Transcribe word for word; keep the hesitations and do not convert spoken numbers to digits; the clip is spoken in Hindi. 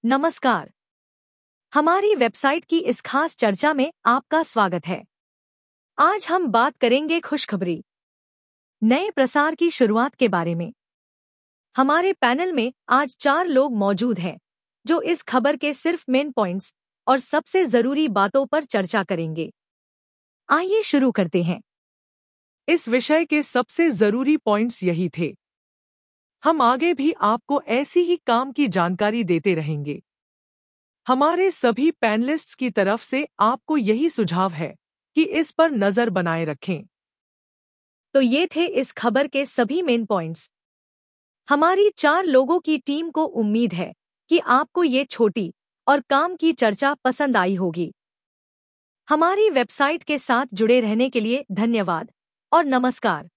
नमस्कार। हमारी वेबसाइट की इस खास चर्चा में आपका स्वागत है। आज हम बात करेंगे खुशखबरी, नए प्रसार की शुरुआत के बारे में। हमारे पैनल में आज चार लोग मौजूद हैं जो इस खबर के सिर्फ मेन पॉइंट्स और सबसे जरूरी बातों पर चर्चा करेंगे। आइए शुरू करते हैं। इस विषय के सबसे जरूरी पॉइंट्स यही थे। हम आगे भी आपको ऐसी ही काम की जानकारी देते रहेंगे। हमारे सभी पैनलिस्ट्स की तरफ से आपको यही सुझाव है कि इस पर नजर बनाए रखें। तो ये थे इस खबर के सभी मेन पॉइंट्स। हमारी चार लोगों की टीम को उम्मीद है कि आपको ये छोटी और काम की चर्चा पसंद आई होगी। हमारी वेबसाइट के साथ जुड़े रहने के लिए धन्यवाद और नमस्कार।